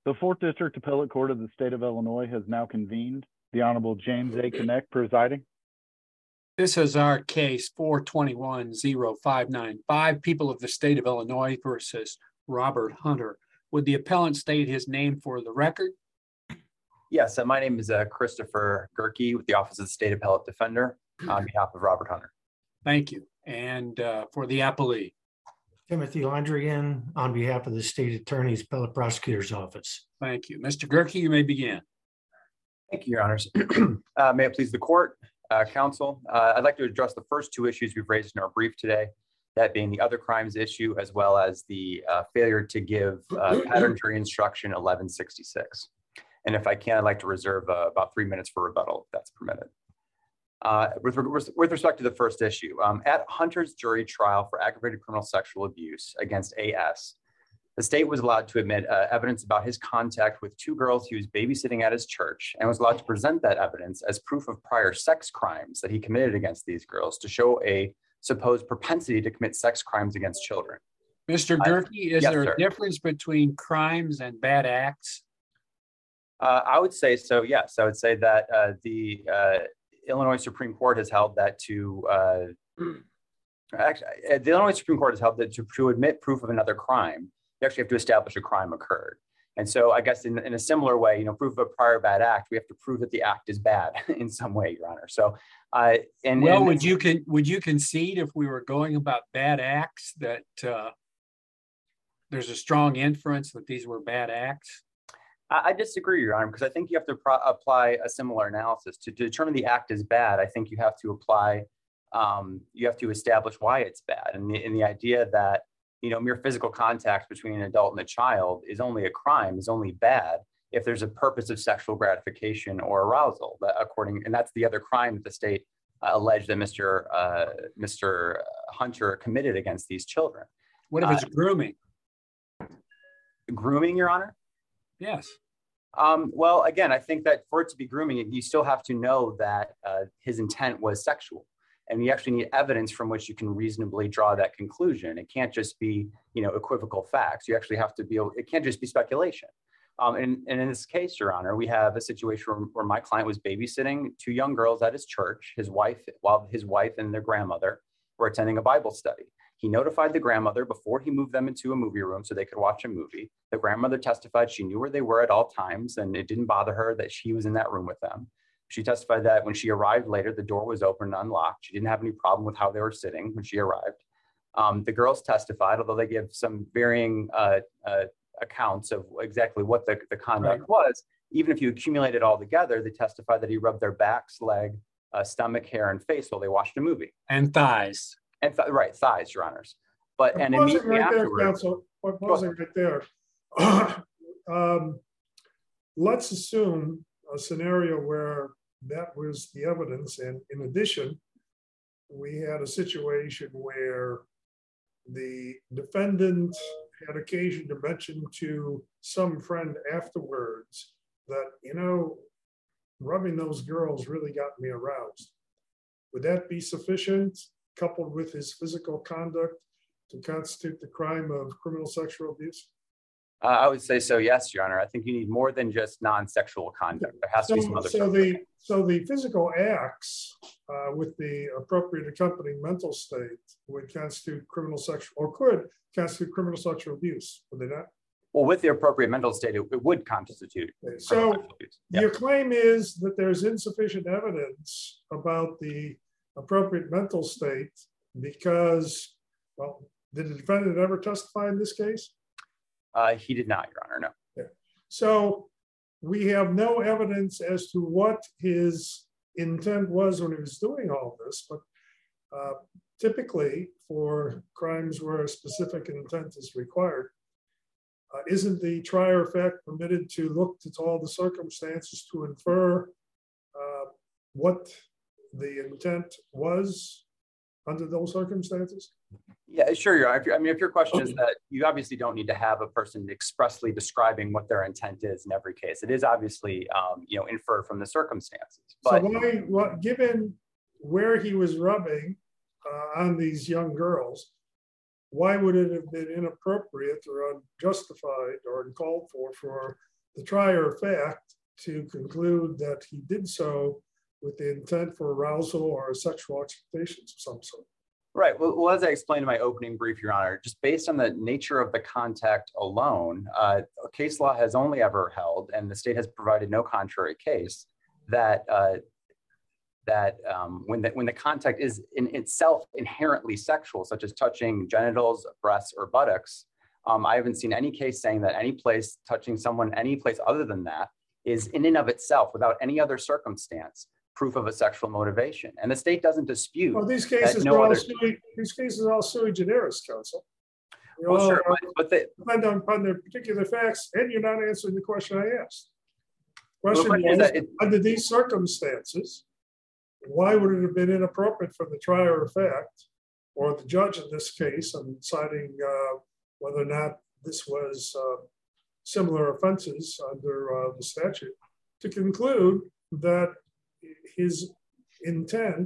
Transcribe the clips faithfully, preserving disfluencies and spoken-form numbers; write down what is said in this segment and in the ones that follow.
The fourth District Appellate Court of the State of Illinois has now convened. The Honorable James A. Kinect presiding. This is our case four twenty-one oh five nine five, People of the State of Illinois versus Robert Hunter. Would the appellant state his name for the record? Yes, uh, my name is uh, Christopher Gerke with the Office of the State Appellate Defender on behalf of Robert Hunter. Thank you. And uh, for the appellee? Timothy Landrigan on behalf of the State Attorney's Appellate Prosecutor's Office. Thank you. Mister Gerke, you may begin. Thank you, Your Honors. uh, may it please the court, uh, counsel. Uh, I'd like to address the first two issues we've raised in our brief today, that being the other crimes issue, as well as the uh, failure to give uh, pattern jury instruction eleven sixty-six. And if I can, I'd like to reserve uh, about three minutes for rebuttal, if that's permitted. Uh, with, with respect to the first issue, um, at Hunter's jury trial for aggravated criminal sexual abuse against A S, the state was allowed to admit uh, evidence about his contact with two girls he was babysitting at his church, and was allowed to present that evidence as proof of prior sex crimes that he committed against these girls to show a supposed propensity to commit sex crimes against children. Mister Gerke, is yes, there sir. a difference between crimes and bad acts? Uh, I would say so, yes. I would say that uh, the uh, Illinois Supreme Court has held that to, uh, actually, the Illinois Supreme Court has held that to, to admit proof of another crime, you actually have to establish a crime occurred. And so I guess in, in a similar way, you know, proof of a prior bad act, we have to prove that the act is bad in some way, Your Honor. So, uh, and well, and, would you con- would you concede if we were going about bad acts that uh, there's a strong inference that these were bad acts? I disagree, Your Honor, because I think you have to pro- apply a similar analysis to, to determine the act is bad. I think you have to apply, um, you have to establish why it's bad, and the, and the idea that, you know, mere physical contact between an adult and a child is only a crime, is only bad if there's a purpose of sexual gratification or arousal. That according, and that's the other crime that the state uh, alleged that Mister Uh, Mister Hunter committed against these children. What if it's uh, grooming? Grooming, Your Honor? Yes. Um, well, again, I think that for it to be grooming, you still have to know that uh, his intent was sexual. And you actually need evidence from which you can reasonably draw that conclusion. It can't just be, you know, equivocal facts. You actually have to be able, it can't just be speculation. Um, and, and in this case, Your Honor, we have a situation where, where my client was babysitting two young girls at his church, his wife, while his wife and their grandmother were attending a Bible study. He notified the grandmother before he moved them into a movie room so they could watch a movie. The grandmother testified she knew where they were at all times, and it didn't bother her that she was in that room with them. She testified that when she arrived later, the door was open and unlocked. She didn't have any problem with how they were sitting when she arrived. Um, the girls testified, although they give some varying uh, uh, accounts of exactly what the, the conduct right. was. Even if you accumulate it all together, they testified that he rubbed their backs, leg, uh, stomach, hair, and face while they watched a movie. And thighs. And th- right, thighs, Your Honors. But I'm and pausing immediately right there, afterwards, counsel. I'm pausing right there. um, let's assume a scenario where that was the evidence, and in addition, we had a situation where the defendant had occasion to mention to some friend afterwards that, you know, rubbing those girls really got me aroused. Would that be sufficient, coupled with his physical conduct, to constitute the crime of criminal sexual abuse? Uh, I would say so, yes, Your Honor. I think you need more than just non-sexual conduct. There has so, to be some other so stuff. the so the physical acts uh, with the appropriate accompanying mental state would constitute criminal sexual, or could constitute criminal sexual abuse, would they not? Well, with the appropriate mental state, it, it would constitute. Okay. So yeah. Your claim is that there's insufficient evidence about the appropriate mental state because, well, did the defendant ever testify in this case? Uh, he did not, Your Honor, no. Yeah. So we have no evidence as to what his intent was when he was doing all this, but uh, typically for crimes where a specific intent is required, uh, isn't the trier of fact permitted to look at all the circumstances to infer uh, what the intent was under those circumstances? Yeah, sure. You're, I mean, if your question is that you obviously don't need to have a person expressly describing what their intent is in every case. It is obviously, um, you know, inferred from the circumstances. But so why, what, given where he was rubbing uh, on these young girls, why would it have been inappropriate or unjustified or uncalled for for the trier of fact to conclude that he did so with the intent for arousal or sexual expectations of some sort? Right. Well, well, as I explained in my opening brief, Your Honor, just based on the nature of the contact alone, uh, case law has only ever held, and the state has provided no contrary case, that uh, that um, when the when the contact is in itself inherently sexual, such as touching genitals, breasts, or buttocks, um, I haven't seen any case saying that any place touching someone, any place other than that, is in and of itself, without any other circumstance, proof of a sexual motivation. And the state doesn't dispute. Well, these cases no are all other... sui, these cases are all sui generis, counsel. They well, all sure, but, but they depend on, on their particular facts, and you're not answering the question I asked. Question well, was, that it, under these circumstances, why would it have been inappropriate for the trier of fact, or the judge in this case, on deciding uh, whether or not this was uh, similar offenses under uh, the statute, to conclude that his intent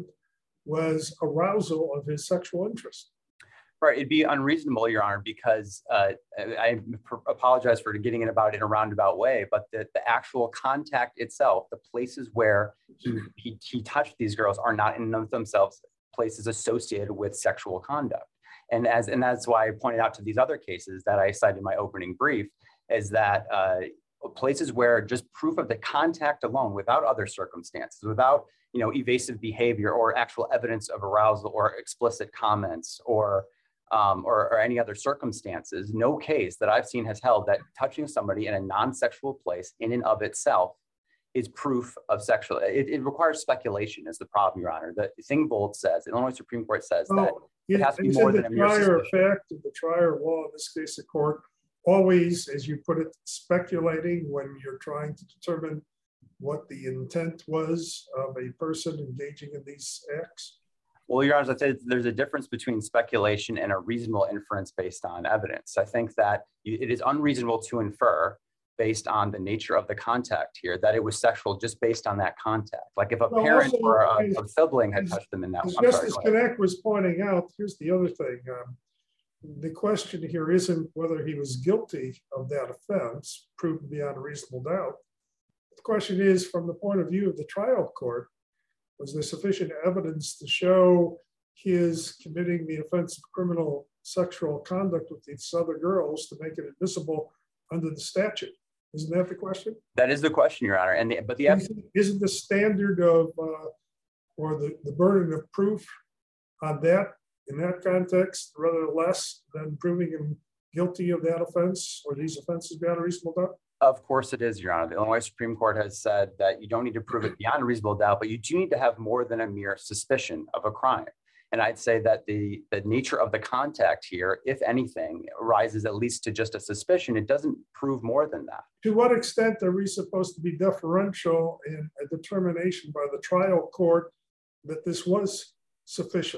was arousal of his sexual interest? Right, it'd be unreasonable, Your Honor, because uh, I apologize for getting it about in a roundabout way, but the, the actual contact itself, the places where he, he, he touched these girls are not in and of themselves places associated with sexual conduct. And as and that's why I pointed out to these other cases that I cited in my opening brief, is that uh, places where just proof of the contact alone, without other circumstances, without you know evasive behavior or actual evidence of arousal or explicit comments or um, or, or any other circumstances, no case that I've seen has held that touching somebody in a non-sexual place in and of itself is proof of sexual. It, it requires speculation is the problem, Your Honor. The thing Bolt says, the Illinois Supreme Court says well, that it has to be more than a mere suspicion. The trier of fact, the trier of law, in this case, the court, always, as you put it, speculating when you're trying to determine what the intent was of a person engaging in these acts? Well, Your Honor, I said there's a difference between speculation and a reasonable inference based on evidence. I think that it is unreasonable to infer, based on the nature of the contact here, that it was sexual just based on that contact. Like if a well, parent also, or a, as, a sibling had as, touched them in that way. Justice Connect was pointing out, here's the other thing. Um, the question here isn't whether he was guilty of that offense, proven beyond a reasonable doubt. The question is, from the point of view of the trial court, was there sufficient evidence to show his committing the offense of criminal sexual conduct with these other girls to make it admissible under the statute? Isn't that the question? That is the question, Your Honor. And the, but the isn't, isn't the standard of uh, or the, the burden of proof on that in that context rather less than proving him guilty of that offense or these offenses beyond a reasonable doubt? Of course it is, Your Honor. The Illinois Supreme Court has said that you don't need to prove it beyond a reasonable doubt, but you do need to have more than a mere suspicion of a crime. And I'd say that the, the nature of the contact here, if anything, rises at least to just a suspicion. It doesn't prove more than that. To what extent are we supposed to be deferential in a determination by the trial court that this was sufficient?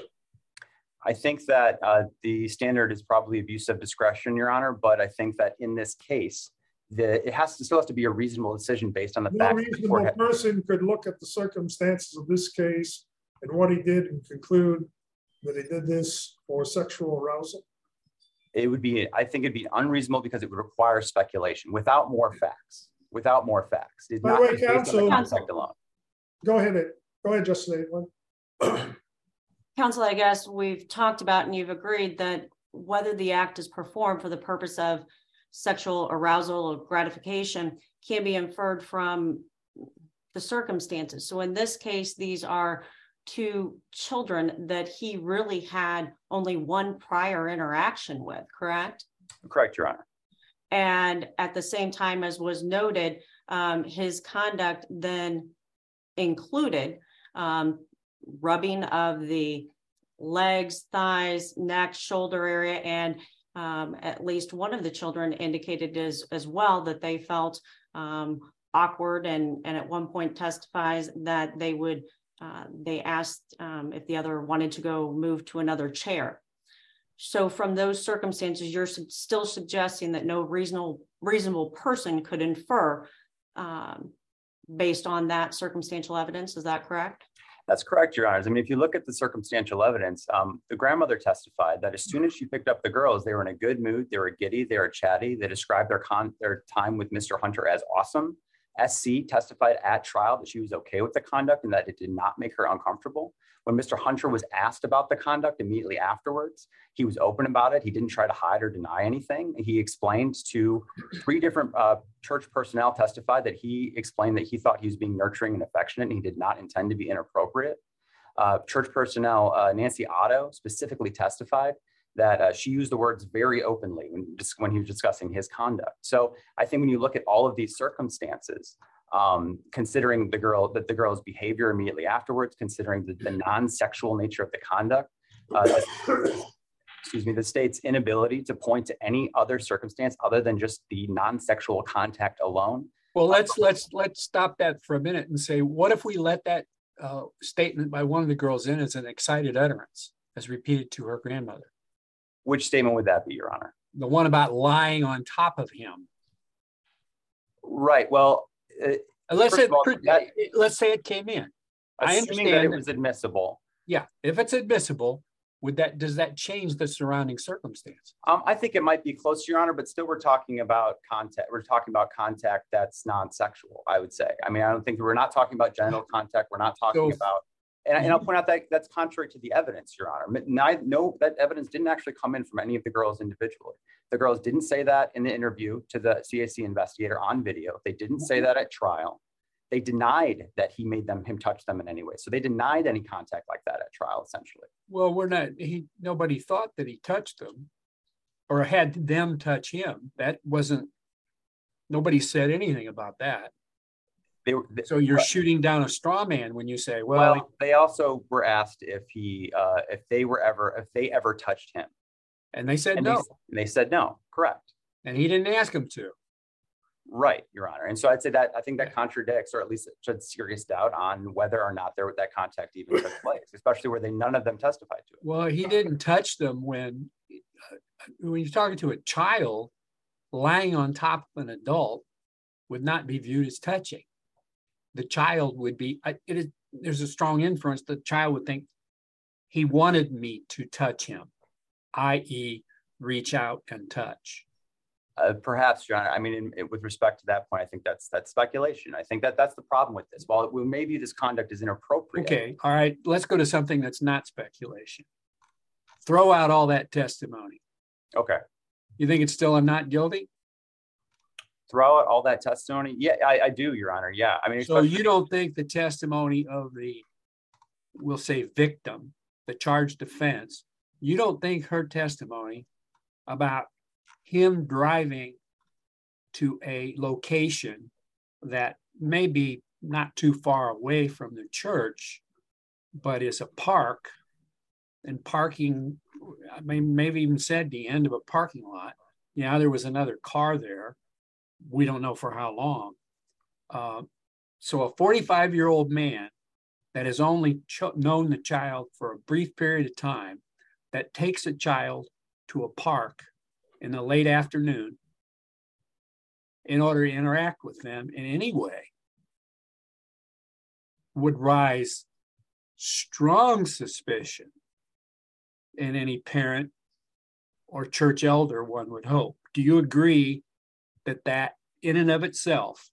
I think that uh, the standard is probably abuse of discretion, Your Honor, but I think that in this case, the, it has to still has to be a reasonable decision based on the no facts. No reasonable person could look at the circumstances of this case and what he did and conclude that he did this for sexual arousal. It would be, I think it'd be unreasonable because it would require speculation without more facts, without more facts. It's By not the way, based counsel, on the contact alone. Go ahead, go ahead, Justice Aitlin. Counsel, I guess we've talked about and you've agreed that whether the act is performed for the purpose of sexual arousal or gratification can be inferred from the circumstances. So in this case, these are two children that he really had only one prior interaction with, correct? Correct, Your Honor. And at the same time, as was noted, um, his conduct then included um, rubbing of the legs, thighs, neck, shoulder area, and um, at least one of the children indicated as, as well that they felt um, awkward and, and at one point testifies that they would, uh, they asked um, if the other wanted to go move to another chair. So from those circumstances, you're su- still suggesting that no reasonable, reasonable person could infer um, based on that circumstantial evidence. Is that correct? That's correct, Your Honors. I mean, if you look at the circumstantial evidence, um, the grandmother testified that as soon as she picked up the girls, they were in a good mood, they were giddy, they were chatty. They described their con- their time with Mister Hunter as awesome. S C testified at trial that she was okay with the conduct and that it did not make her uncomfortable. When Mister Hunter was asked about the conduct immediately afterwards, he was open about it. He didn't try to hide or deny anything. He explained to three different uh, church personnel testified that he explained that he thought he was being nurturing and affectionate and he did not intend to be inappropriate. Uh, church personnel, uh, Nancy Otto specifically testified that uh, she used the words very openly when, when he was discussing his conduct. So I think when you look at all of these circumstances, um, considering the girl, that the girl's behavior immediately afterwards, considering the, the non-sexual nature of the conduct, uh, the, excuse me, the state's inability to point to any other circumstance other than just the non-sexual contact alone. Well, let's let's let's stop that for a minute and say, what if we let that uh, statement by one of the girls in as an excited utterance, as repeated to her grandmother? Which statement would that be, Your Honor? The one about lying on top of him. Right. Well, uh, let's say all, that, let's say it came in. I understand that it was admissible. Yeah, if it's admissible, would that does that change the surrounding circumstance? Um, I think it might be close, Your Honor, but still, we're talking about contact. We're talking about contact that's non-sexual. I would say. I mean, I don't think we're not talking about genital contact. We're not talking so, about. And, and I'll point out that that's contrary to the evidence, Your Honor. Neither, no, that evidence didn't actually come in from any of the girls individually. The girls didn't say that in the interview to the C A C investigator on video. They didn't say that at trial. They denied that he made them him touch them in any way. So they denied any contact like that at trial, essentially. Well, we're not. He nobody thought that he touched them, or had them touch him. That wasn't. Nobody said anything about that. They, they, so you're but, shooting down a straw man when you say, well, well they also were asked if he, uh, if they were ever, if they ever touched him. And they said and no. They, they said no, correct. And he didn't ask him to. Right, Your Honor. And so I'd say that, I think that contradicts, or at least it sheds serious doubt on whether or not there that contact even took place, especially where they, none of them testified to it. Well, he didn't touch them when, uh, when you're talking to a child, lying on top of an adult would not be viewed as touching. The child would be, it is, there's a strong inference the child would think he wanted me to touch him, that is reach out and touch. Uh, perhaps, Your Honor. I mean, in, in, with respect to that point, I think that's that's speculation. I think that that's the problem with this. While it, well, maybe this conduct is inappropriate. Okay, all right. Let's go to something that's not speculation. Throw out all that testimony. Okay. You think it's still a not guilty? Throw out all that testimony? Yeah, I, I do, Your Honor. Yeah. I mean, so you don't think the testimony of the, we'll say, victim, the charged offense, you don't think her testimony about him driving to a location that may be not too far away from the church, but is a park, and parking, I mean, maybe even said the end of a parking lot. Yeah, there was another car there. We don't know for how long. Uh, so a forty-five-year-old man that has only ch- known the child for a brief period of time, that takes a child to a park in the late afternoon in order to interact with them in any way, would rise strong suspicion in any parent or church elder, one would hope. Do you agree that that in and of itself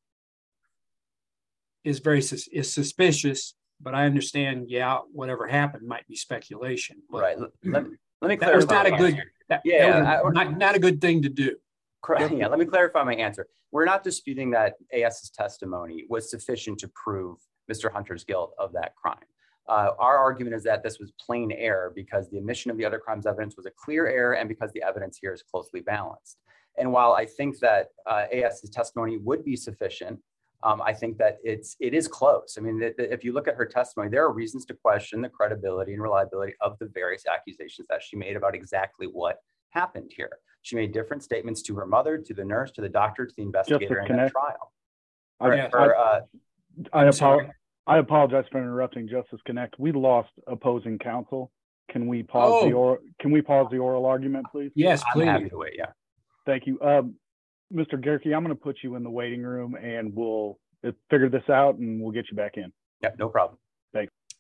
is very sus- is suspicious? But I understand, yeah, whatever happened might be speculation. But right. Let, let me clarify. That was not a good, that, yeah, that was I, not, not a good thing to do. Correct. Yeah, let me clarify my answer. We're not disputing that AS's testimony was sufficient to prove Mister Hunter's guilt of that crime. Uh, our argument is that this was plain error because the omission of the other crimes evidence was a clear error and because the evidence here is closely balanced. And while I think that uh, AS's testimony would be sufficient, um, I think that it's it is close. I mean, th- th- if you look at her testimony, there are reasons to question the credibility and reliability of the various accusations that she made about exactly what happened here. She made different statements to her mother, to the nurse, to the doctor, to the investigator in the trial. I, her, her, uh, I, I, apo- I apologize for interrupting, Justice Connect. We lost opposing counsel. Can we pause oh. the or Can we pause the oral argument, please? Yes, please. I'm happy to wait. Yeah. Thank you, um, Mister Gerke. I'm going to put you in the waiting room, and we'll figure this out, and we'll get you back in. Yeah, no problem. Thanks.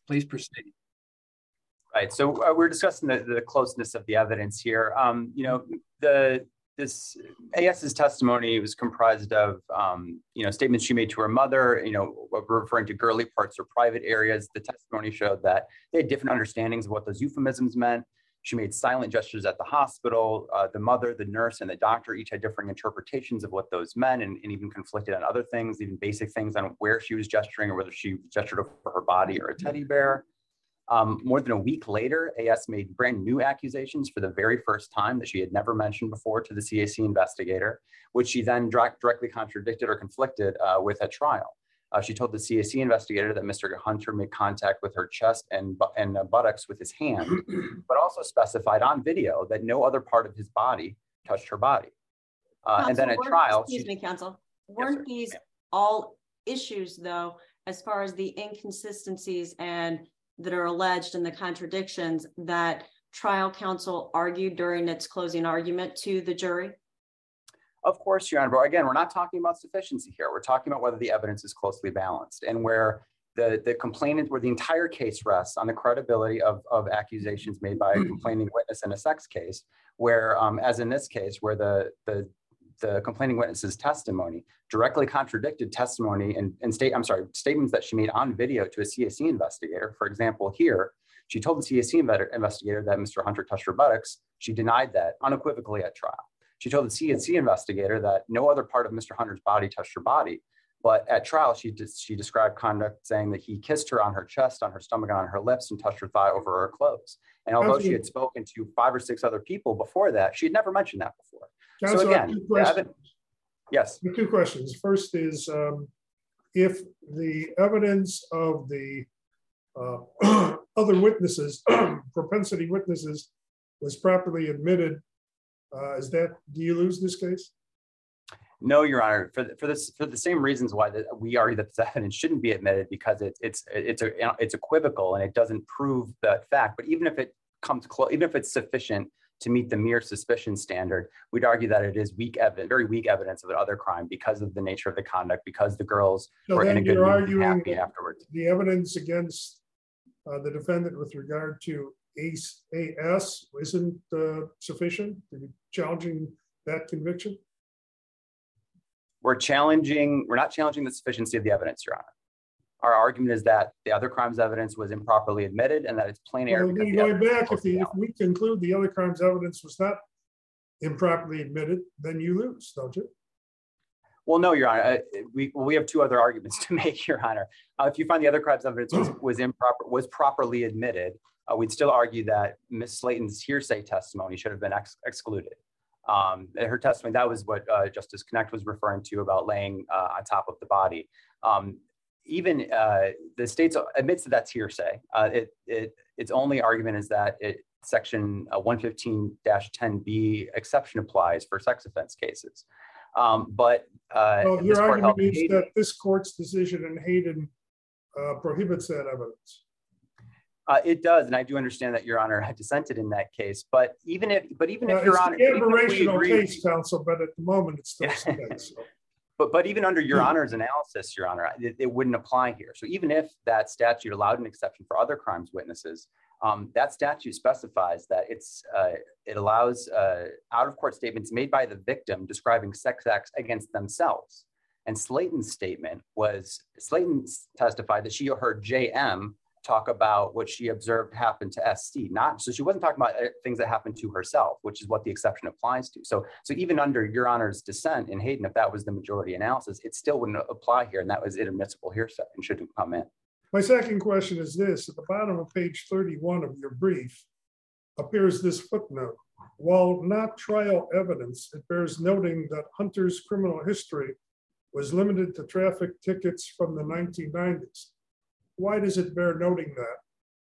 Please proceed. Right. So uh, we're discussing the, the closeness of the evidence here. Um, you know, the this AS's testimony was comprised of, um, you know, statements she made to her mother, you know, referring to girly parts or private areas. The testimony showed that they had different understandings of what those euphemisms meant. She made silent gestures at the hospital. Uh, the mother, the nurse, and the doctor each had different interpretations of what those meant, and, and even conflicted on other things, even basic things on where she was gesturing or whether she gestured over her body or a teddy bear. Um, more than a week later, A S made brand new accusations for the very first time that she had never mentioned before to the C A C investigator, which she then direct, directly contradicted or conflicted uh, with at trial. Uh, she told the C A C investigator that Mister Hunter made contact with her chest and, and uh, buttocks with his hand, but also specified on video that no other part of his body touched her body. Uh, and then at trial, excuse she, me, counsel, weren't yes, these yeah. all issues though, as far as the inconsistencies and that are alleged and the contradictions that trial counsel argued during its closing argument to the jury? Of course, Your Honor, but again, we're not talking about sufficiency here. We're talking about whether the evidence is closely balanced and where the, the complainant, where the entire case rests on the credibility of, of accusations made by a complaining witness in a sex case, where, um, as in this case, where the, the, the complaining witness's testimony directly contradicted testimony and, and state, I'm sorry, statements that she made on video to a C A C investigator. For example, here, she told the C A C investigator that Mister Hunter touched her buttocks. She denied that unequivocally at trial. She told the C A C investigator that no other part of Mister Hunter's body touched her body. But at trial, she, she described conduct saying that he kissed her on her chest, on her stomach, and on her lips, and touched her thigh over her clothes. And although she had spoken to five or six other people before that, she had never mentioned that before. Counsel, so again, two questions. Yes. Two questions. First is um, if the evidence of the uh, other witnesses, propensity witnesses, was properly admitted, uh, is that, do you lose this case? No, Your Honor, for, for this, for the same reasons why that we argue that this evidence shouldn't be admitted, because it, it's it's a, it's equivocal and it doesn't prove that fact. But even if it comes close, even if it's sufficient to meet the mere suspicion standard, we'd argue that it is weak evidence, very weak evidence of another crime because of the nature of the conduct, because the girls so were in a good mood and happy afterwards. The evidence against uh, the defendant with regard to A S isn't uh, sufficient? Are you challenging that conviction? We're challenging, we're not challenging the sufficiency of the evidence, Your Honor. Our argument is that the other crime's evidence was improperly admitted and that it's plain error. Well, going back, if, the, if we conclude the other crime's evidence was not improperly admitted, then you lose, don't you? Well, no, Your Honor. Uh, we well, we have two other arguments to make, Your Honor. Uh, if you find the other crime's evidence was, was improper, was properly admitted, uh, we'd still argue that Miz Slayton's hearsay testimony should have been ex excluded. Um, her testimony, that was what uh, Justice Connacht was referring to about laying uh, on top of the body. Um, even uh, the state admits that that's hearsay. Uh, it, it, its only argument is that it, section uh, one fifteen dash ten B exception applies for sex offense cases. Um, but uh, well, your argument is Hayden, that this court's decision in Hayden uh, prohibits that evidence. Uh, it does, and I do understand that Your Honor had dissented in that case. But even if, but even if uh, Your Honor, it's an aberrational case, counsel, but at the moment it still stands. So. But but even under Your Honor's analysis, Your Honor, it, it wouldn't apply here. So even if that statute allowed an exception for other crimes witnesses, um, that statute specifies that it's uh, it allows uh, out-of-court statements made by the victim describing sex acts against themselves. And Slayton's statement was, Slayton testified that she heard J M talk about what she observed happen to S C, not, so she wasn't talking about things that happened to herself, which is what the exception applies to. So, so even under Your Honor's dissent in Hayden, if that was the majority analysis, it still wouldn't apply here, and that was inadmissible hearsay and shouldn't come in. My second question is this: at the bottom of page thirty-one of your brief appears this footnote. While not trial evidence, it bears noting that Hunter's criminal history was limited to traffic tickets from the nineteen nineties. Why does it bear noting that?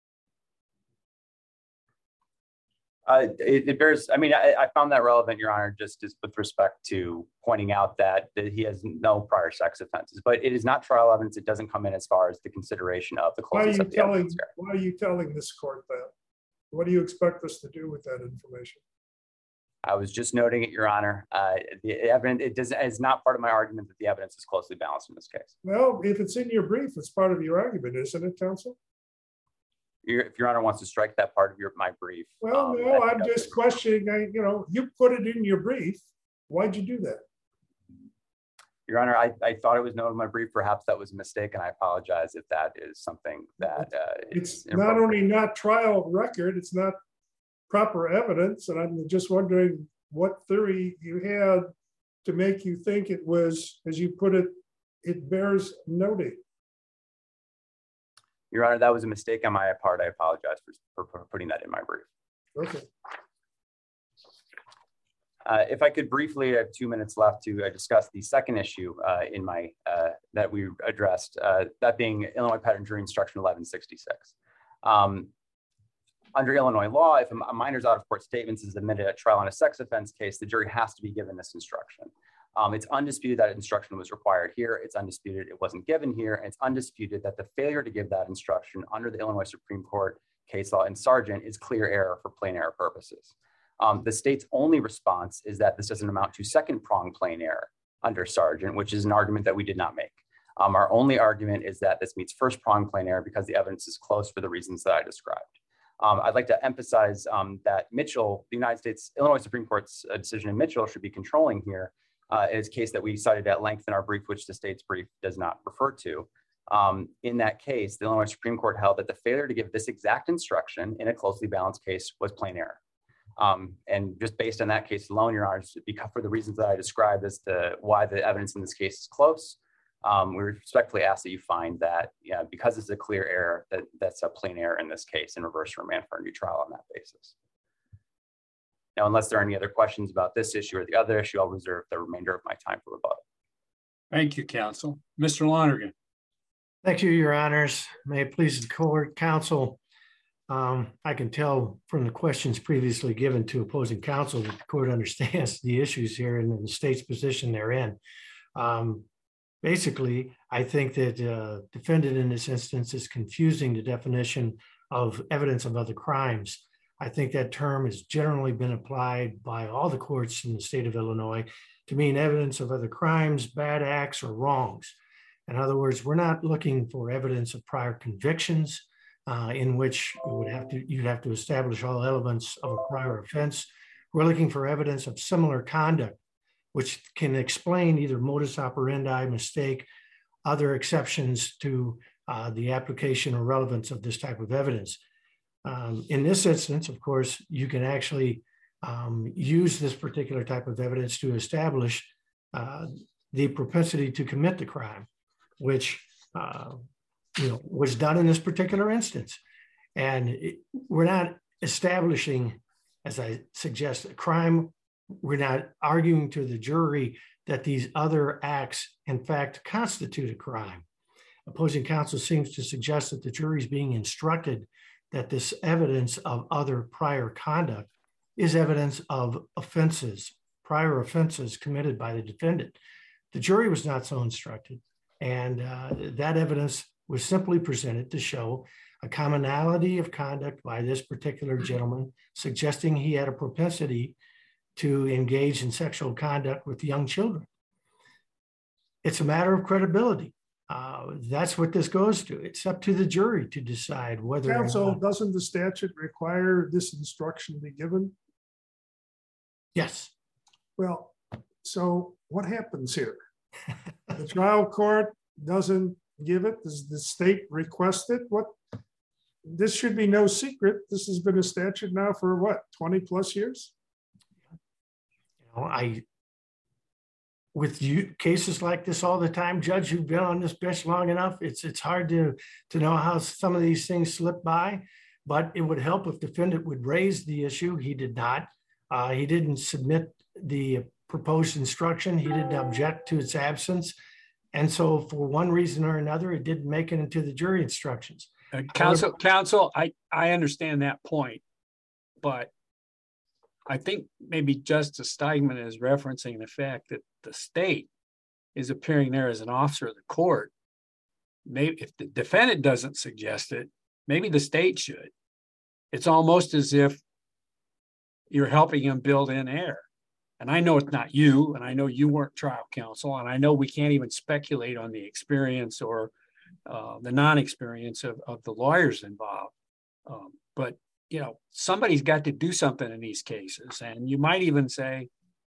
Uh, it, it bears, I mean, I, I found that relevant, Your Honor, just as with respect to pointing out that, that he has no prior sex offenses, but it is not trial evidence. It doesn't come in as far as the consideration of the closeness of the evidence here. Why are you telling this court that? What do you expect us to do with that information? I was just noting it, Your Honor. Uh, the evidence, it does, is not part of my argument that the evidence is closely balanced in this case. Well, if it's in your brief, it's part of your argument, isn't it, counsel? if Your Honor wants to strike that part of your my brief. Well, um, no, I I'm think just questioning, I, you know, you put it in your brief. Why'd you do that? Your Honor, I, I thought it was noted in my brief. Perhaps that was a mistake, and I apologize if that is something that uh, It's not only not trial record, it's not proper evidence. And I'm just wondering what theory you had to make you think it was, as you put it, it bears noting. Your Honor, that was a mistake on my part. I apologize for, for putting that in my brief. Okay. Uh, if I could briefly, I have two minutes left to uh, discuss the second issue uh, in my uh, that we addressed, uh, that being Illinois Pattern Jury Instruction eleven sixty-six. Um, under Illinois law, if a minor's out-of-court statements is admitted at trial on a sex offense case, the jury has to be given this instruction. Um, it's undisputed that instruction was required here. It's undisputed it wasn't given here. And it's undisputed that the failure to give that instruction under the Illinois Supreme Court case law in Sargent is clear error for plain error purposes. Um, the state's only response is that this doesn't amount to second prong plain error under Sargent, which is an argument that we did not make. Um, our only argument is that this meets first prong plain error because the evidence is close for the reasons that I described. Um, I'd like to emphasize um, that Mitchell, the United States, Illinois Supreme Court's uh, decision in Mitchell should be controlling here. Uh, is a case that we cited at length in our brief, which the state's brief does not refer to. Um, in that case, the Illinois Supreme Court held that the failure to give this exact instruction in a closely balanced case was plain error. Um, and just based on that case alone, Your Honor, because for the reasons that I described as to why the evidence in this case is close, um, we respectfully ask that you find that, yeah, because it's a clear error, that that's a plain error in this case and reverse remand for a new trial on that basis. Now, unless there are any other questions about this issue or the other issue, I'll reserve the remainder of my time for rebuttal. Thank you, counsel. Mister Lonergan. Thank you, Your Honors. May it please the court, counsel. Um, I can tell from the questions previously given to opposing counsel that the court understands the issues here and the state's position they're in. Um, basically, I think that uh, defendant in this instance is confusing the definition of evidence of other crimes. I think that term has generally been applied by all the courts in the state of Illinois to mean evidence of other crimes, bad acts, or wrongs. In other words, we're not looking for evidence of prior convictions uh, in which you would have to, you'd have to establish all elements of a prior offense. We're looking for evidence of similar conduct, which can explain either modus operandi, mistake, other exceptions to uh, the application or relevance of this type of evidence. Um, in this instance, of course, you can actually um, use this particular type of evidence to establish uh, the propensity to commit the crime, which uh, you know was done in this particular instance. And it, we're not establishing, as I suggest, a crime. We're not arguing to the jury that these other acts, in fact, constitute a crime. Opposing counsel seems to suggest that the jury is being instructed that this evidence of other prior conduct is evidence of offenses, prior offenses committed by the defendant. The jury was not so instructed, and uh, that evidence was simply presented to show a commonality of conduct by this particular gentleman, suggesting he had a propensity to engage in sexual conduct with young children. It's a matter of credibility. Uh, that's what this goes to. It's up to the jury to decide whether. Counsel, or not. Doesn't the statute require this instruction to be given? Yes. Well, so what happens here? The trial court doesn't give it. Does the state request it? What? This should be no secret. This has been a statute now for what, twenty plus years? You know, I. With you cases like this all the time, Judge, you've been on this bench long enough. It's it's hard to to know how some of these things slip by, but it would help if defendant would raise the issue. He did not. Uh, he didn't submit the proposed instruction. He didn't object to its absence, and so for one reason or another, it didn't make it into the jury instructions. Uh, counsel, counsel, I I understand that point, but I think maybe Justice Steigman is referencing the fact that the state is appearing there as an officer of the court. Maybe if the defendant doesn't suggest it, maybe the state should. It's almost as if you're helping him build in air. And I know it's not you, and I know you weren't trial counsel, and I know we can't even speculate on the experience or uh, the non-experience of, of the lawyers involved. Um, but, you know, somebody's got to do something in these cases. And you might even say,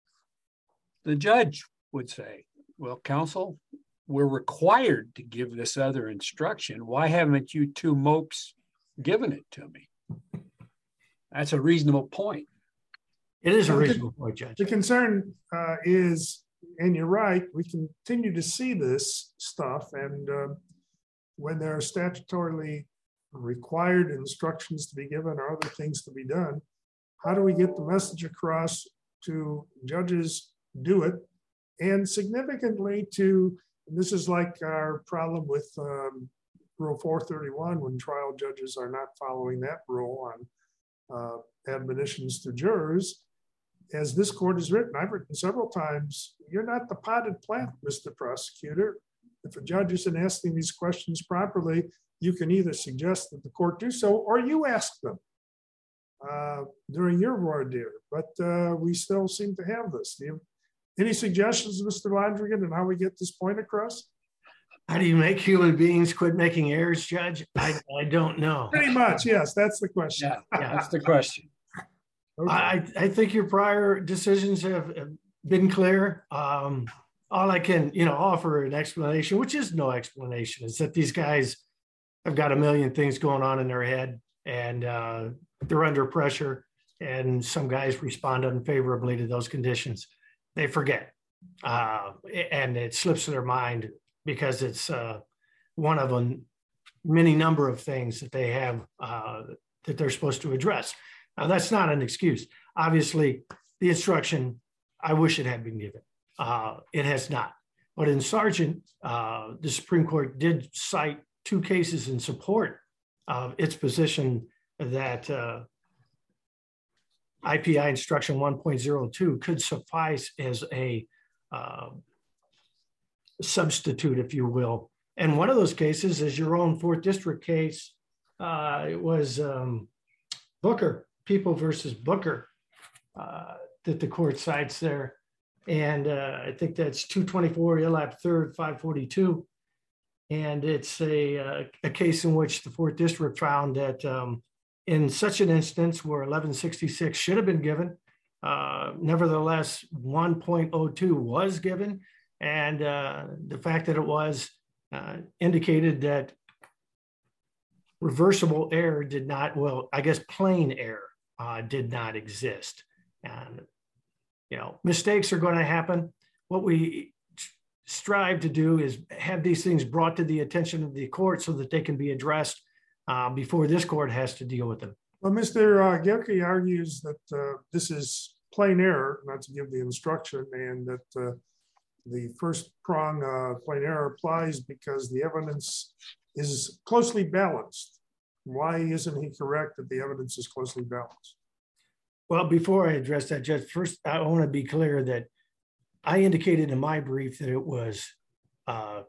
the judge would say, well, counsel, we're required to give this other instruction. Why haven't you two mopes given it to me? That's a reasonable point. It is a reasonable point, Judge. The concern uh, is, and you're right, we continue to see this stuff. And uh, when there are statutorily required instructions to be given or other things to be done, how do we get the message across to judges do it? And significantly to, and this is like our problem with um, Rule four thirty-one, when trial judges are not following that rule on uh, admonitions to jurors. As this court has written, I've written several times, you're not the potted plant, Mister Prosecutor. If a judge isn't asking these questions properly, you can either suggest that the court do so, or you ask them uh, during your voir dire. But uh, we still seem to have this. Do you, any suggestions, Mister Londrigan, on how we get this point across? How do you make human beings quit making errors, Judge? I, I don't know. Pretty much, yes, that's the question. Yeah, yeah that's the question. Okay. I, I think your prior decisions have been clear. Um, all I can, you know, offer an explanation, which is no explanation, is that these guys have got a million things going on in their head, and uh, they're under pressure, and some guys respond unfavorably to those conditions. They forget, uh, and it slips their mind because it's uh, one of a many number of things that they have uh, that they're supposed to address. Now, that's not an excuse. Obviously, the instruction, I wish it had been given. Uh, it has not. But in Sargent, uh, the Supreme Court did cite two cases in support of its position that uh, I P I instruction one point oh two could suffice as a uh, substitute, if you will. And one of those cases is your own fourth District case. Uh, it was um, Booker, People versus Booker, uh, that the court cites there. And uh, I think that's two twenty-four Illap third, five forty-two. And it's a, uh, a case in which the fourth District found that um, in such an instance where eleven sixty-six should have been given, uh, nevertheless, one point oh two was given. And uh, the fact that it was uh, indicated that reversible error did not, well, I guess plain error uh, did not exist. And, you know, mistakes are going to happen. What we strive to do is have these things brought to the attention of the court so that they can be addressed uh, before this court has to deal with them. Well, Mister Uh, Gilkey argues that uh, this is plain error, not to give the instruction, and that uh, the first prong uh, plain error applies because the evidence is closely balanced. Why isn't he correct that the evidence is closely balanced? Well, before I address that, Judge, first, I want to be clear that I indicated in my brief that it was uh,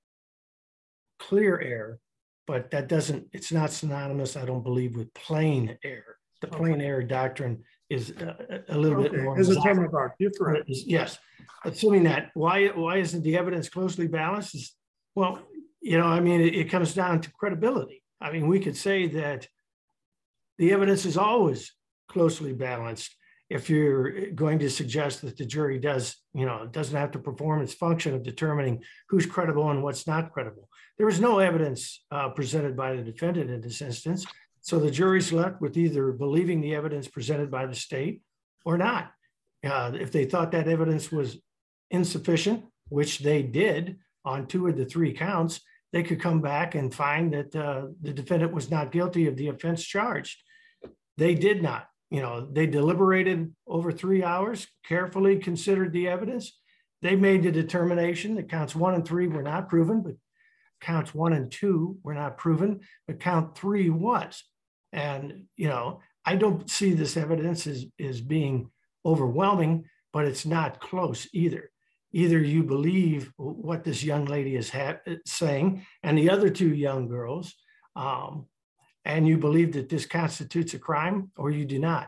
clear error, but that doesn't, it's not synonymous, I don't believe, with plain error. The plain okay. error doctrine is a, a little okay. bit more. As a term of art, you're correct. Yes. Assuming that, why, why isn't the evidence closely balanced? Is, well, you know, I mean, it, it comes down to credibility. I mean, we could say that the evidence is always closely balanced if you're going to suggest that the jury does, you know, doesn't have to perform its function of determining who's credible and what's not credible. There was no evidence uh, presented by the defendant in this instance. So the jury's left with either believing the evidence presented by the state or not. Uh, if they thought that evidence was insufficient, which they did on two of the three counts, they could come back and find that uh, the defendant was not guilty of the offense charged. They did not. You know, they deliberated over three hours, carefully considered the evidence. They made the determination that counts one and three were not proven, but counts one and two were not proven, but count three was. And, you know, I don't see this evidence as, as being overwhelming, but it's not close either. Either you believe what this young lady is ha- saying and the other two young girls, um, and you believe that this constitutes a crime, or you do not.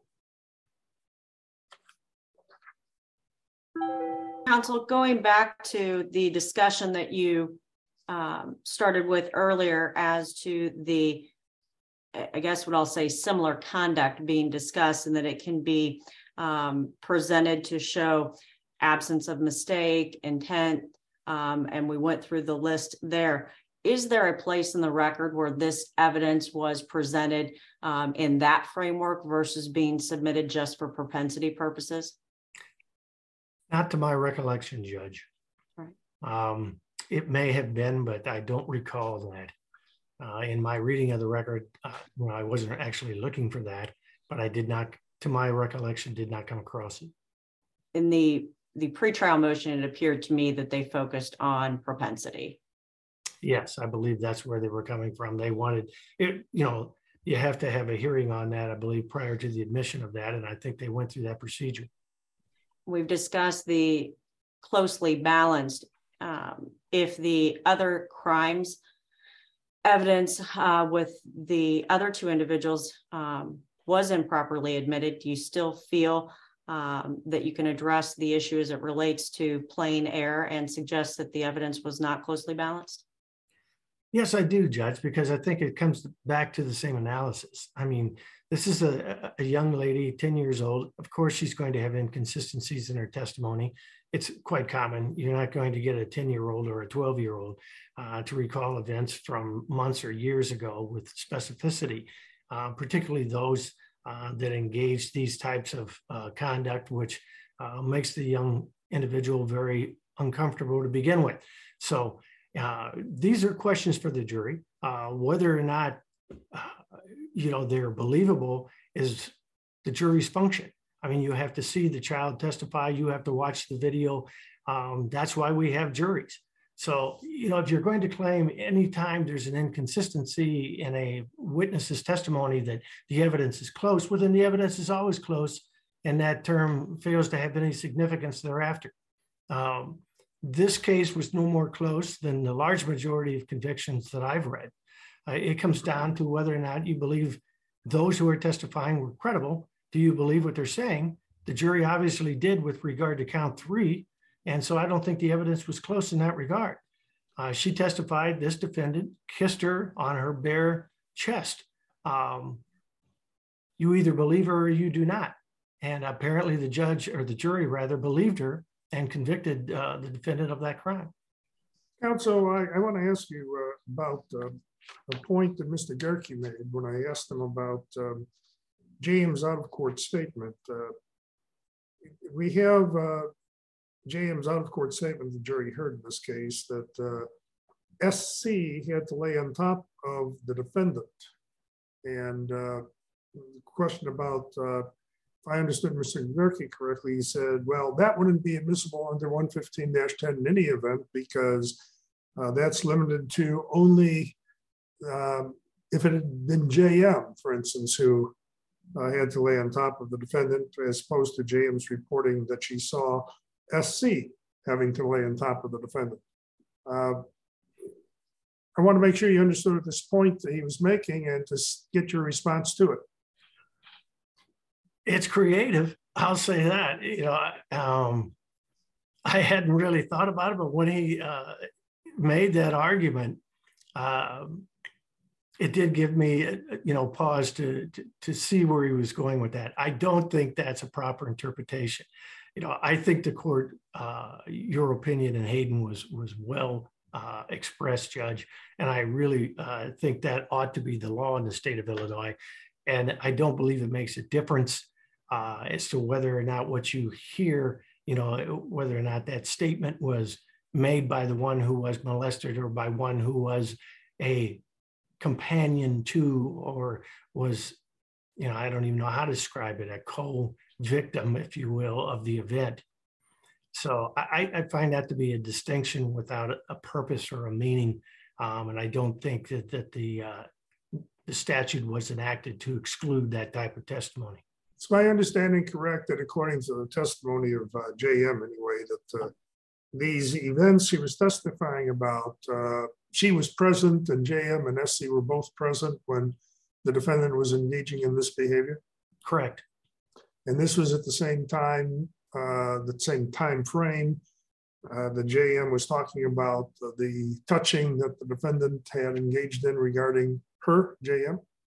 Counsel, going back to the discussion that you um, started with earlier as to the I guess what I'll say, similar conduct being discussed, and that it can be um, presented to show absence of mistake, intent, um, and we went through the list there. Is there a place in the record where this evidence was presented um, in that framework versus being submitted just for propensity purposes? Not to my recollection, Judge. Right. Um, it may have been, but I don't recall that. Uh, in my reading of the record, uh, well, I wasn't actually looking for that, but I did not, to my recollection, did not come across it. In the, the pretrial motion, it appeared to me that they focused on propensity. Yes, I believe that's where they were coming from. They wanted it, you know, you have to have a hearing on that, I believe, prior to the admission of that. And I think they went through that procedure. We've discussed the closely balanced. Um, if the other crimes evidence uh, with the other two individuals um, was improperly admitted, do you still feel um, that you can address the issue as it relates to plain error and suggest that the evidence was not closely balanced? Yes, I do, Judge, because I think it comes back to the same analysis. I mean, this is a, a young lady, ten years old. Of course, she's going to have inconsistencies in her testimony. It's quite common. You're not going to get a ten-year-old or a twelve-year-old uh, to recall events from months or years ago with specificity, uh, particularly those uh, that engage these types of uh, conduct, which uh, makes the young individual very uncomfortable to begin with. So uh, these are questions for the jury. Uh, whether or not uh, you know, they're believable is the jury's function. I mean, you have to see the child testify. You have to watch the video. Um, that's why we have juries. So, you know, if you're going to claim anytime there's an inconsistency in a witness's testimony that the evidence is close, well, then the evidence is always close, and that term fails to have any significance thereafter. Um, this case was no more close than the large majority of convictions that I've read. Uh, it comes down to whether or not you believe those who are testifying were credible. Do you believe what they're saying? The jury obviously did with regard to count three. And so I don't think the evidence was close in that regard. Uh, she testified this defendant kissed her on her bare chest. Um, you either believe her or you do not. And apparently the judge, or the jury rather, believed her and convicted uh, the defendant of that crime. Counsel, I, I want to ask you uh, about uh, a point that Mister Gerke made when I asked him about um, James' out-of-court statement. Uh, we have uh, James' out-of-court statement the jury heard in this case that uh, S C had to lay on top of the defendant. And uh, the question about, uh, if I understood Mister Gerke correctly, he said, well, that wouldn't be admissible under one fifteen dash ten in any event because uh, that's limited to only um, if it had been J M, for instance, who uh, had to lay on top of the defendant, as opposed to James reporting that she saw S C having to lay on top of the defendant. Uh, I want to make sure you understood this point that he was making and to get your response to it. It's creative, I'll say that. You know, um, I hadn't really thought about it, but when he uh, made that argument, um, it did give me, you know, pause to, to to see where he was going with that. I don't think that's a proper interpretation. You know, I think the court, uh, your opinion in Hayden was was well uh, expressed, Judge, and I really uh, think that ought to be the law in the state of Illinois. And I don't believe it makes a difference uh, as to whether or not what you hear, you know, whether or not that statement was made by the one who was molested or by one who was a companion to, or was, you know, I don't even know how to describe it, a co-victim, if you will, of the event. So I, I find that to be a distinction without a purpose or a meaning. Um, and I don't think that, that the, uh, the statute was enacted to exclude that type of testimony. It's my understanding correct that according to the testimony of uh, J M anyway, that uh, these events he was testifying about, uh, she was present and J M and S C were both present when the defendant was engaging in this behavior? Correct. And this was at the same time, uh, the same time frame uh, the J M was talking about uh, the touching that the defendant had engaged in regarding her, J M?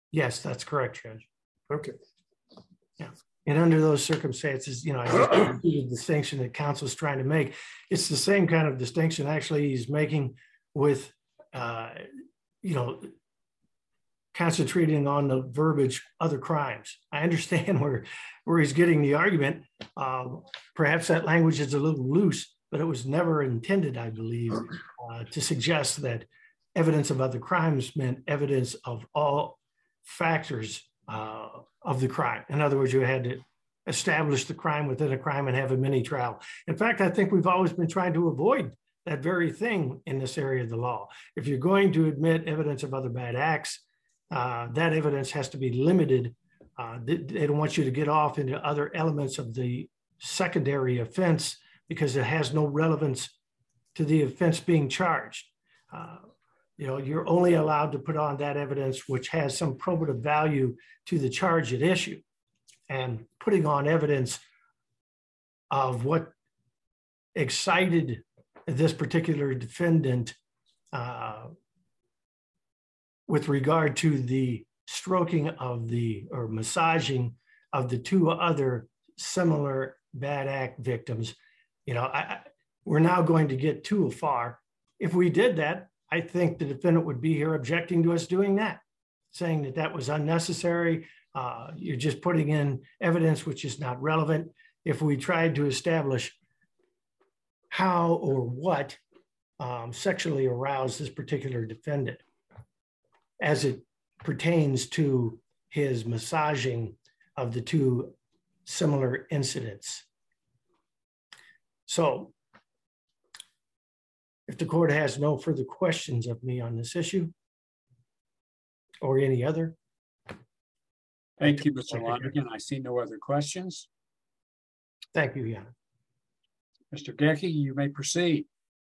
Yes, that's correct, Judge. Okay. Yeah. And under those circumstances, you know, I think the distinction that counsel is trying to make, it's the same kind of distinction actually he's making with, uh, you know, concentrating on the verbiage other crimes. I understand where, where he's getting the argument. Uh, perhaps that language is a little loose, but it was never intended, I believe, uh, to suggest that evidence of other crimes meant evidence of all factors uh, of the crime. In other words, you had to establish the crime within a crime and have a mini trial. In fact, I think we've always been trying to avoid that very thing in this area of the law. If you're going to admit evidence of other bad acts, uh, that evidence has to be limited. Uh, they, they don't want you to get off into other elements of the secondary offense because it has no relevance to the offense being charged. Uh, you know, you're only allowed to put on that evidence which has some probative value to the charge at issue. And putting on evidence of what excited this particular defendant uh, with regard to the stroking of the, or massaging of the two other similar bad act victims, you know, I, I, we're now going to get too far. If we did that, I think the defendant would be here objecting to us doing that, saying that that was unnecessary. Uh, you're just putting in evidence which is not relevant. If we tried to establish how or what um, sexually aroused this particular defendant as it pertains to his massaging of the two similar incidents. So if the court has no further questions of me on this issue or any other. Thank you, Mister Lonergan. I see no other questions. Thank you, Jan. Mister Gehrke, you may proceed.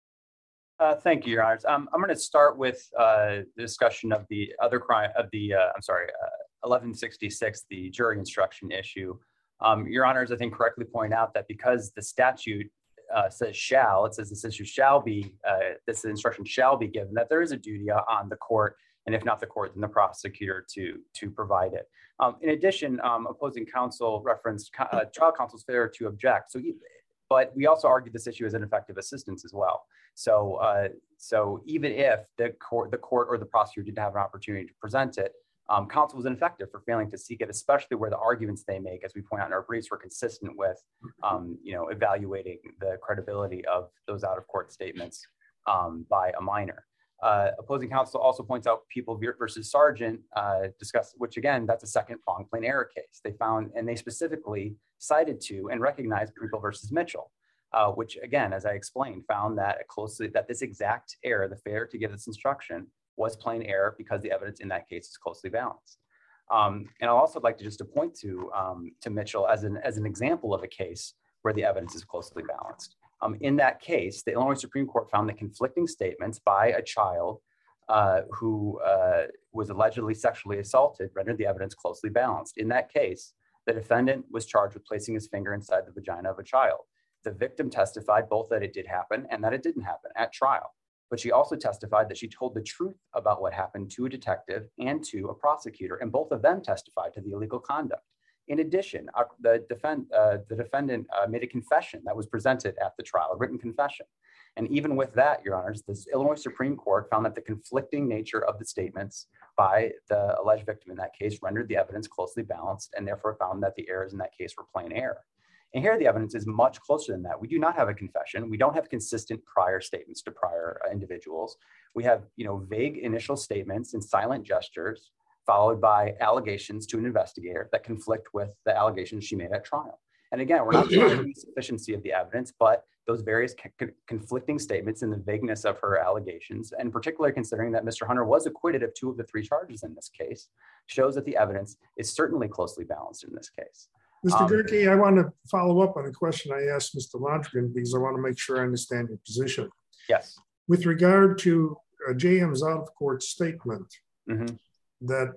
Uh, thank you, Your Honors. Um, I'm going to start with uh, the discussion of the other crime of the, uh, I'm sorry, uh, eleven sixty-six, the jury instruction issue. Um, Your Honors, I think correctly point out that because the statute uh, says shall, it says this issue shall be, uh, this instruction shall be given, that there is a duty on the court, and if not the court, then the prosecutor to, to provide it. Um, in addition, um, opposing counsel referenced uh, trial counsel's failure to object. So, but we also argue this issue as ineffective assistance as well. So, uh, so even if the court, the court or the prosecutor didn't have an opportunity to present it, um, counsel was ineffective for failing to seek it, especially where the arguments they make, as we point out in our briefs, were consistent with, um, you know, evaluating the credibility of those out-of-court statements um, by a minor. Uh, opposing counsel also points out People versus Sargent, uh, discuss, which again, that's a second pronged plain error case. They found, and they specifically cited to and recognized People versus Mitchell, uh, which again, as I explained, found that closely that this exact error, the failure to give this instruction, was plain error because the evidence in that case is closely balanced. Um, and I'll also like to just to point to um, to Mitchell as an as an example of a case where the evidence is closely balanced. Um, in that case, the Illinois Supreme Court found that conflicting statements by a child uh, who uh, was allegedly sexually assaulted rendered the evidence closely balanced. In that case, the defendant was charged with placing his finger inside the vagina of a child. The victim testified both that it did happen and that it didn't happen at trial. But she also testified that she told the truth about what happened to a detective and to a prosecutor, and both of them testified to the illegal conduct. In addition, uh, the, defend, uh, the defendant uh, made a confession that was presented at the trial, a written confession. And even with that, Your Honors, the Illinois Supreme Court found that the conflicting nature of the statements by the alleged victim in that case rendered the evidence closely balanced, and therefore found that the errors in that case were plain error. And here the evidence is much closer than that. We do not have a confession. We don't have consistent prior statements to prior uh, individuals. We have, you know, vague initial statements and silent gestures followed by allegations to an investigator that conflict with the allegations she made at trial. And again, we're not talking the sufficiency of the evidence, but those various co- conflicting statements and the vagueness of her allegations, and particularly considering that Mister Hunter was acquitted of two of the three charges in this case, shows that the evidence is certainly closely balanced in this case. Mister Um, Gehrke, I want to follow up on a question I asked Mister Lonergan because I want to make sure I understand your position. Yes. With regard to uh, J M's out-of-court statement, Mm-hmm. that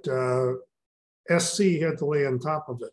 uh, S C had to lay on top of it.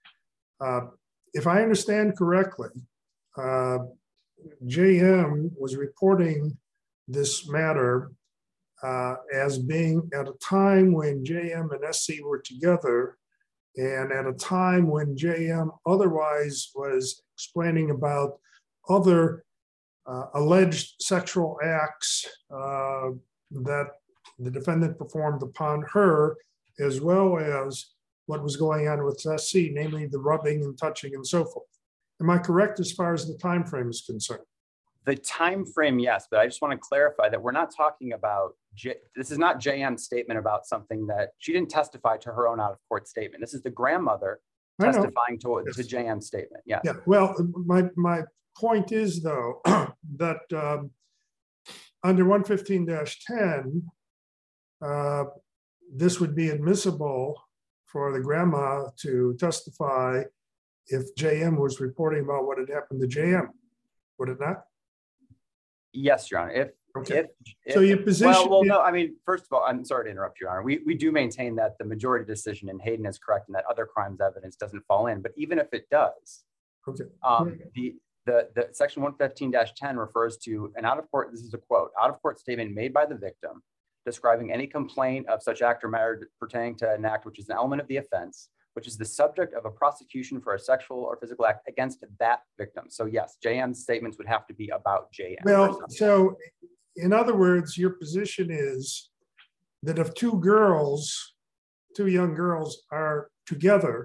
Uh, if I understand correctly, uh, J M was reporting this matter uh, as being at a time when J M and S C were together, and at a time when J M otherwise was explaining about other uh, alleged sexual acts uh, that the defendant performed upon her, as well as what was going on with S C, namely the rubbing and touching and so forth. Am I correct as far as the time frame is concerned? The time frame, yes, but I just want to clarify that we're not talking about, J, this is not J M's statement about something that she didn't testify to her own out-of-court statement. This is the grandmother testifying to, yes. to J M's statement. Yeah. Yeah. Well, my my point is though that um, under one fifteen dash ten, uh, this would be admissible for the grandma to testify if J M was reporting about what had happened to J M. Would it not? Yes, Your Honor. If, okay. if, if so your position. Well, well, no, I mean, first of all, I'm sorry to interrupt, Your Honor. We, we do maintain that the majority decision in Hayden is correct and that other crimes evidence doesn't fall in. But even if it does, okay. um, the, the, the section one fifteen dash ten refers to an out-of-court, this is a quote, out-of-court statement made by the victim describing any complaint of such act or matter pertaining to an act which is an element of the offense, which is the subject of a prosecution for a sexual or physical act against that victim. So yes, J M's statements would have to be about J M. Well, so in other words, your position is that if two girls, two young girls are together,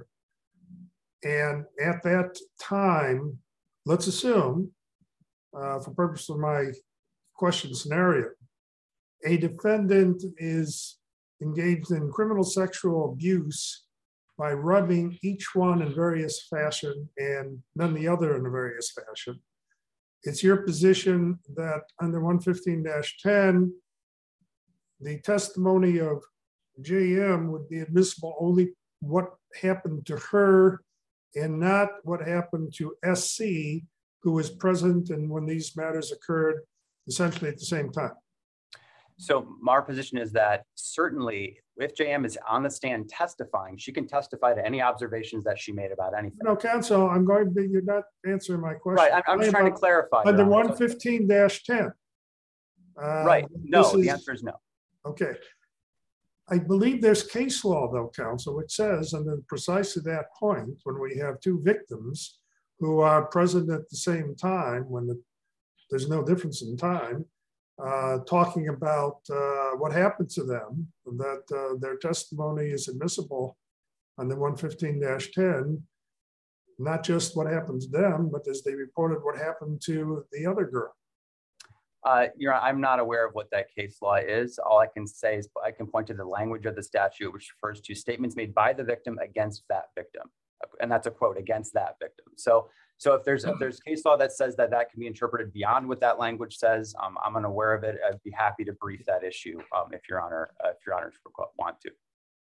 and at that time, let's assume, uh, for purpose of my question scenario, a defendant is engaged in criminal sexual abuse by rubbing each one in various fashion and none the other in a various fashion. It's your position that under one fifteen dash ten, the testimony of J M would be admissible only what happened to her and not what happened to S C, who was present and when these matters occurred essentially at the same time. So our position is that certainly if J M is on the stand testifying, she can testify to any observations that she made about anything. No, counsel, I'm going to be, you're not answering my question. Right, I'm, I'm just trying to clarify. Under one fifteen dash ten. Uh, right, no, is, the answer is no. Okay. I believe there's case law though, counsel, which says, and then precisely that point, when we have two victims who are present at the same time, when the, there's no difference in time, Uh, talking about uh, what happened to them, that uh, their testimony is admissible under one fifteen dash ten, not just what happened to them, but as they reported what happened to the other girl. Uh, you're, I'm not aware of what that case law is. All I can say is I can point to the language of the statute, which refers to statements made by the victim against that victim. And that's a quote, against that victim. So So if there's if there's case law that says that that can be interpreted beyond what that language says, um, I'm unaware of it. I'd be happy to brief that issue um, if Your Honor, uh, if Your Honors want to.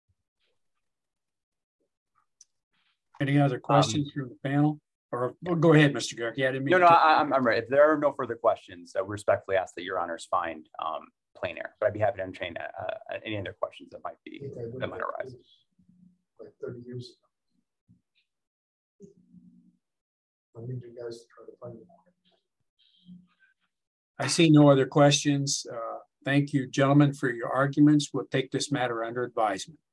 Any other questions um, from the panel? Or well, go ahead, Mister Garrick. Yeah, I didn't mean no, no, I, I'm I'm right. If there are no further questions, I uh, respectfully ask that Your Honors find um, plain air. But I'd be happy to entertain uh, any other questions that might be okay, that might arise. Like thirty years ago. I need you guys to try to find it. I see no other questions. Uh, thank you, gentlemen, for your arguments. We'll take this matter under advisement.